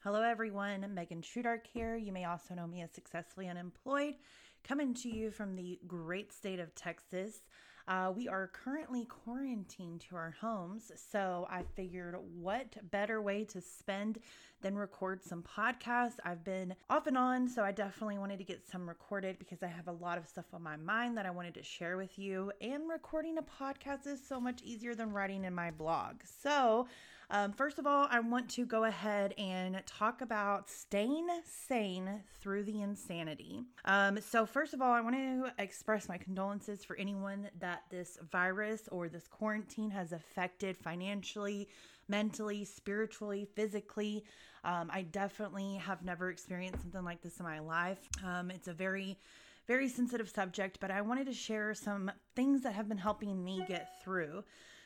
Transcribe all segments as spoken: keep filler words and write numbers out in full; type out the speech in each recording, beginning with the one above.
Hello, everyone. Megan Trudark here. You may also know me as Successfully Unemployed, coming to you from the great state of Texas. Uh, we are currently quarantined to our homes, so I figured what better way to spend than record some podcasts. I've been off and on, so I definitely wanted to get some recorded because I have a lot of stuff on my mind that I wanted to share with you, and recording a podcast is so much easier than writing in my blog. So Um, first of all, I want to go ahead and talk about staying sane through the insanity. Um, so first of all, I want to express my condolences for anyone that this virus or this quarantine has affected financially, mentally, spiritually, physically. Um, I definitely have never experienced something like this in my life. Um, it's a very very sensitive subject, but I wanted to share some things that have been helping me get through.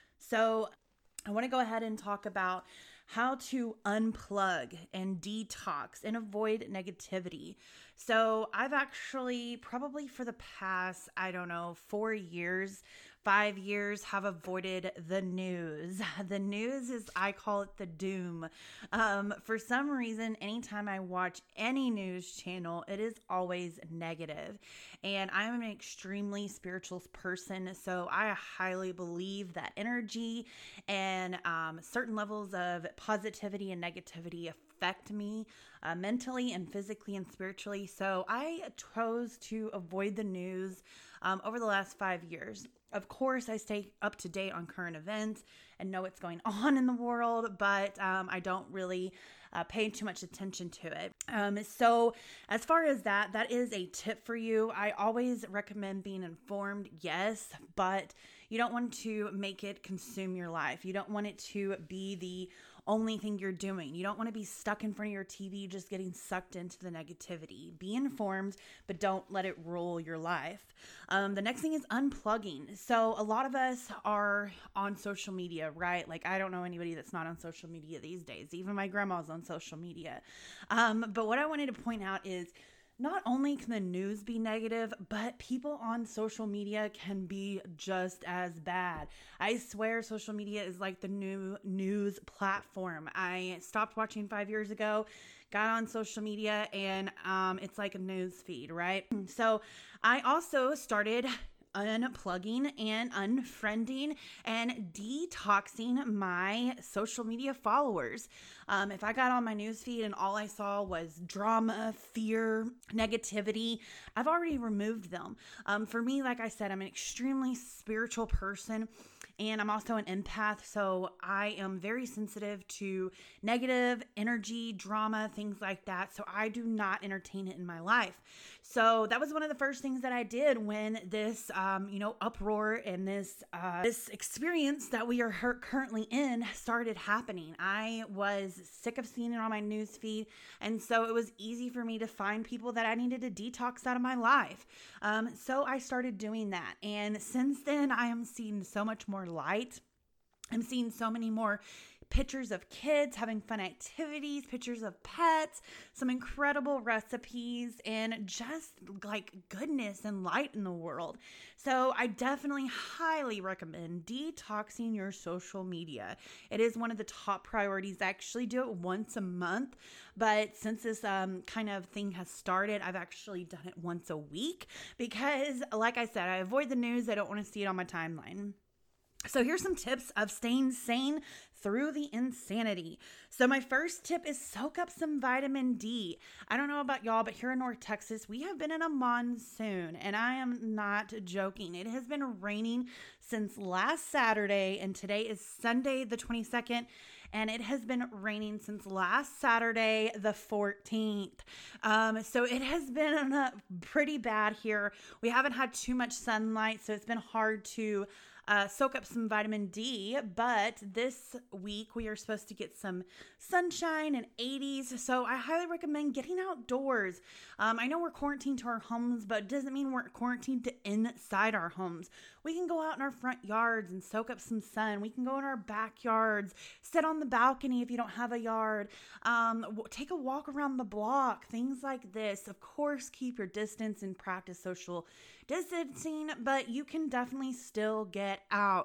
So I want to go ahead and talk about how to unplug and detox and avoid negativity. So I've actually probably for the past, I don't know, four years, five years have avoided the news. The news is, I call it the doom. Um, for some reason, anytime I watch any news channel, it is always negative. And I'm an extremely spiritual person, so I highly believe that energy and um, certain levels of positivity and negativity affect me uh, mentally and physically and spiritually. So I chose to avoid the news um, over the last five years. Of course, I stay up to date on current events and know what's going on in the world, but um, I don't really uh, pay too much attention to it. Um, so as far as that, that is a tip for you. I always recommend being informed, yes, but you don't want to make it consume your life. You don't want it to be the only thing you're doing. You don't want to be stuck in front of your T V just getting sucked into the negativity. Be informed, but don't let it rule your life. Um, the next thing is unplugging. So a lot of us are on social media, right? Like, I don't know anybody that's not on social media these days. Even my grandma's on social media. Um, but what I wanted to point out is not only can the news be negative, but people on social media can be just as bad. I swear social media is like the new news platform. I stopped watching five years ago, got on social media, and um, it's like a news feed, right? So I also started unplugging and unfriending and detoxing my social media followers. Um, if I got on my newsfeed and all I saw was drama, fear, negativity, I've already removed them. Um, for me, like I said, I'm an extremely spiritual person. And I'm also an empath, so I am very sensitive to negative energy, drama, things like that. So I do not entertain it in my life. So that was one of the first things that I did when this, um, you know, uproar and this uh, this experience that we are currently in started happening. I was sick of seeing it on my news feed, and so it was easy for me to find people that I needed to detox out of my life. Um, so I started doing that, and since then I am seeing so much more light. I'm seeing so many more pictures of kids having fun activities, pictures of pets, some incredible recipes, and just like goodness and light in the world. So I definitely highly recommend detoxing your social media. It is one of the top priorities. I actually do it once a month, but since this um, kind of thing has started, I've actually done it once a week because, like I said, I avoid the news. I don't want to see it on my timeline. So here's some tips of staying sane through the insanity. So my first tip is soak up some vitamin D. I don't know about y'all, but here in North Texas, we have been in a monsoon, and I am not joking. It has been raining since last Saturday, and today is Sunday the twenty-second, and it has been raining since last Saturday the fourteenth. Um, so it has been uh, pretty bad here. We haven't had too much sunlight, so it's been hard to Uh, soak up some vitamin D, but this week we are supposed to get some sunshine and eighties, so I highly recommend getting outdoors. Um, I know we're quarantined to our homes, but it doesn't mean we're quarantined to inside our homes. We can go out in our front yards and soak up some sun. We can go in our backyards, sit on the balcony if you don't have a yard, um, w- take a walk around the block, things like this. Of course, keep your distance and practice social distancing, but you can definitely still get out.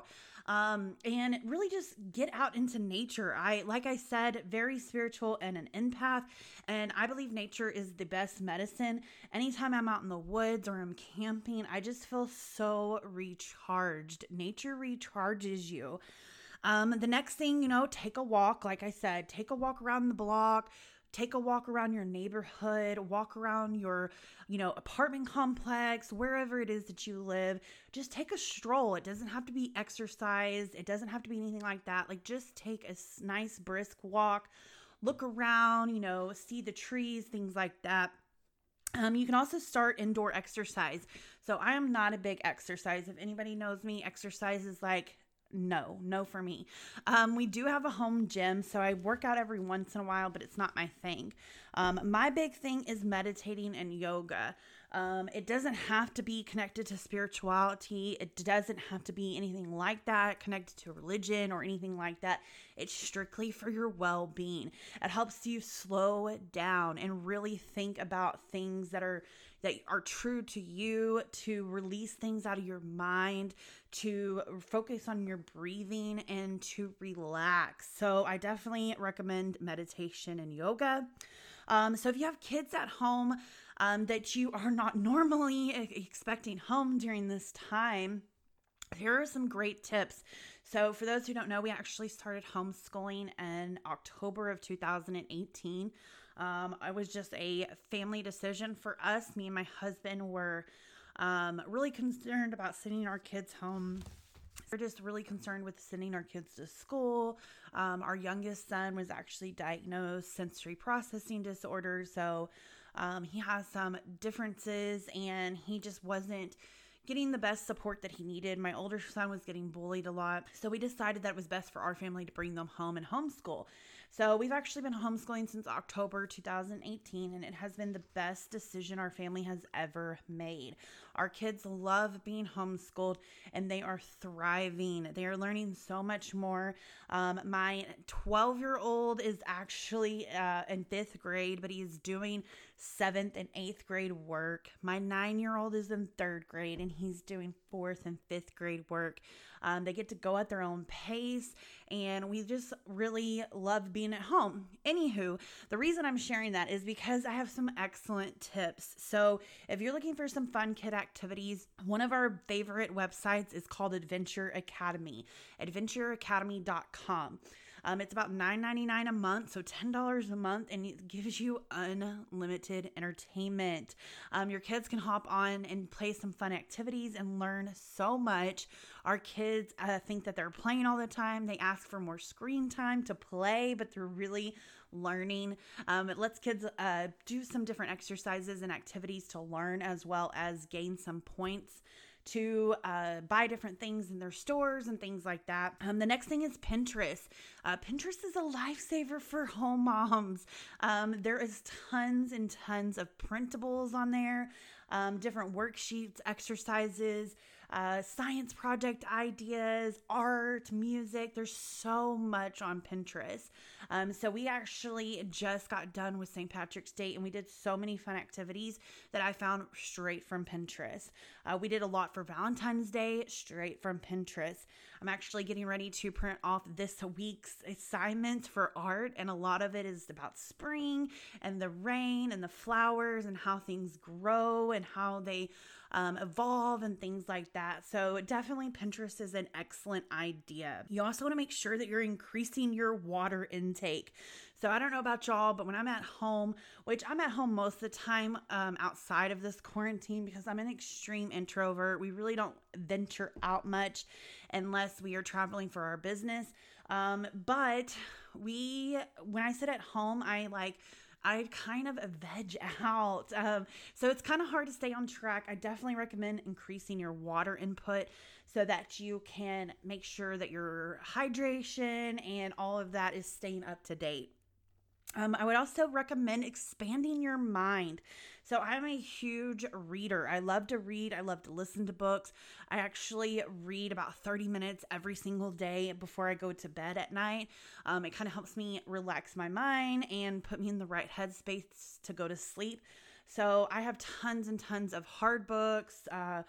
Um, and really just get out into nature. I, like I said, very spiritual and an empath. And I believe nature is the best medicine. Anytime I'm out in the woods or I'm camping, I just feel so recharged. Nature recharges you. Um, the next thing, you know, take a walk. Like I said, take a walk around the block, take a walk around your neighborhood, walk around your, you know, apartment complex, wherever it is that you live. Just take a stroll. It doesn't have to be exercise. It doesn't have to be anything like that. Like, just take a nice brisk walk, look around, you know, see the trees, things like that. Um, you can also start indoor exercise. So I am not a big exercise. If anybody knows me, exercise is like, No, no for me. Um, we do have a home gym, so I work out every once in a while, but it's not my thing. Um, my big thing is meditating and yoga. Um, it doesn't have to be connected to spirituality. It doesn't have to be anything like that, connected to religion or anything like that. It's strictly for your well-being. It helps you slow down and really think about things that are that are true to you, to release things out of your mind, to focus on your breathing, and to relax. So I definitely recommend meditation and yoga. Um, so if you have kids at home um, that you are not normally expecting home during this time, here are some great tips. So for those who don't know, we actually started homeschooling in October of two thousand eighteen. Um, it was just a family decision for us. Me and my husband were um, really concerned about sending our kids home. We're just really concerned with sending our kids to school. Um, our youngest son was actually diagnosed sensory processing disorder. So um, he has some differences and he just wasn't getting the best support that he needed. My older son was getting bullied a lot. So we decided that it was best for our family to bring them home and homeschool. So we've actually been homeschooling since October two thousand eighteen, and it has been the best decision our family has ever made. Our kids love being homeschooled, and they are thriving. They are learning so much more. Um, my twelve-year-old is actually uh, in fifth grade, but he's doing seventh and eighth grade work. My nine-year-old is in third grade, and he's doing fourth and fifth grade work. Um, they get to go at their own pace, and we just really love being at home. Anywho, the reason I'm sharing that is because I have some excellent tips. So if you're looking for some fun kid activities, one of our favorite websites is called Adventure Academy, adventure academy dot com. Um, it's about nine ninety-nine a month, so ten dollars a month, and it gives you unlimited entertainment. Um, your kids can hop on and play some fun activities and learn so much. Our kids uh, think that they're playing all the time. They ask for more screen time to play, but they're really learning. Um, it lets kids uh, do some different exercises and activities to learn, as well as gain some points to uh, buy different things in their stores and things like that. Um, the next thing is Pinterest. Uh, Pinterest is a lifesaver for home moms. Um, there is tons and tons of printables on there, um, different worksheets, exercises, uh, science project ideas, art, music. There's so much on Pinterest. Um, so we actually just got done with Saint Patrick's Day, and we did so many fun activities that I found straight from Pinterest. Uh, we did a lot for Valentine's Day, straight from Pinterest. I'm actually getting ready to print off this week's assignment for art, and a lot of it is about spring and the rain and the flowers and how things grow and how they Um, evolve and things like that. So definitely Pinterest is an excellent idea. You also want to make sure that you're increasing your water intake. So I don't know about y'all, but when I'm at home, which I'm at home most of the time um, outside of this quarantine because I'm an extreme introvert. We really don't venture out much unless we are traveling for our business. Um, but we, when I sit at home, I like I kind of veg out. Um, so it's kind of hard to stay on track. I definitely recommend increasing your water input so that you can make sure that your hydration and all of that is staying up to date. Um, I would also recommend expanding your mind. So I'm a huge reader. I love to read. I love to listen to books. I actually read about thirty minutes every single day before I go to bed at night. Um, it kind of helps me relax my mind and put me in the right headspace to go to sleep. So I have tons and tons of hard books, uh,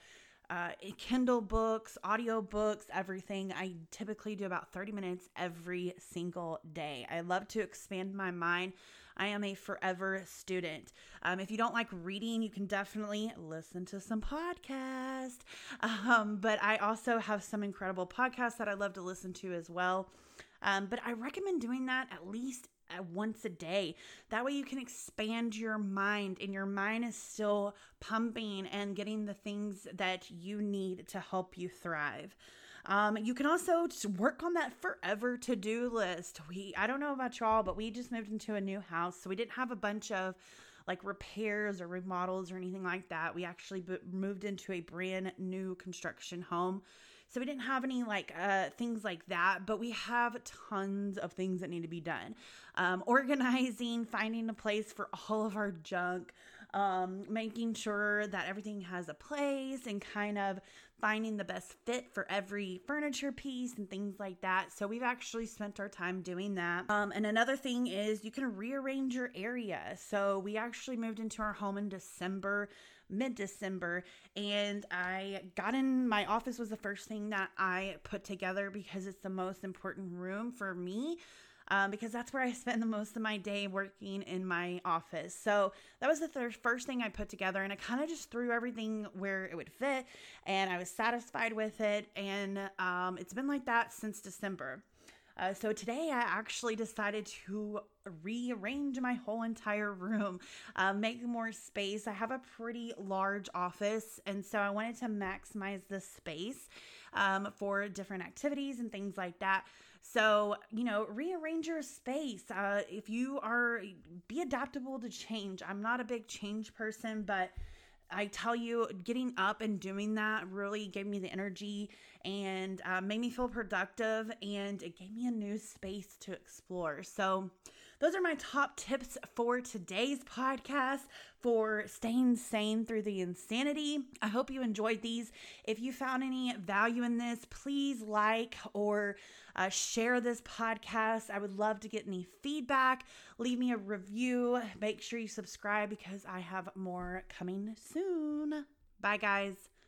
uh, Kindle books, audio books, everything. I typically do about thirty minutes every single day. I love to expand my mind. I am a forever student. Um, if you don't like reading, you can definitely listen to some podcasts. Um, but I also have some incredible podcasts that I love to listen to as well. Um, but I recommend doing that at least uh, once a day. That way you can expand your mind and your mind is still pumping and getting the things that you need to help you thrive. Um, you can also just work on that forever to-do list. We, I don't know about y'all, but we just moved into a new house. So we didn't have a bunch of like repairs or remodels or anything like that. We actually b- moved into a brand new construction home. So we didn't have any like uh, things like that, but we have tons of things that need to be done. Um, organizing, finding a place for all of our junk, um, making sure that everything has a place and kind of finding the best fit for every furniture piece and things like that. So we've actually spent our time doing that. Um, and another thing is you can rearrange your area. So we actually moved into our home in December, mid-December, and I got in, my office was the first thing that I put together because it's the most important room for me. Um, because that's where I spend the most of my day working in my office. So that was the thir- first thing I put together, and I kind of just threw everything where it would fit, and I was satisfied with it, and um, it's been like that since December. Uh, so today I actually decided to rearrange my whole entire room, uh, make more space. I have a pretty large office, and so I wanted to maximize the space um, for different activities and things like that. So, you know, rearrange your space. Uh, if you are, be adaptable to change. I'm not a big change person, but I tell you, getting up and doing that really gave me the energy and uh, made me feel productive, and it gave me a new space to explore. So those are my top tips for today's podcast for staying sane through the insanity. I hope you enjoyed these. If you found any value in this, please like or uh, share this podcast. I would love to get any feedback. Leave me a review. Make sure you subscribe because I have more coming soon. Bye, guys.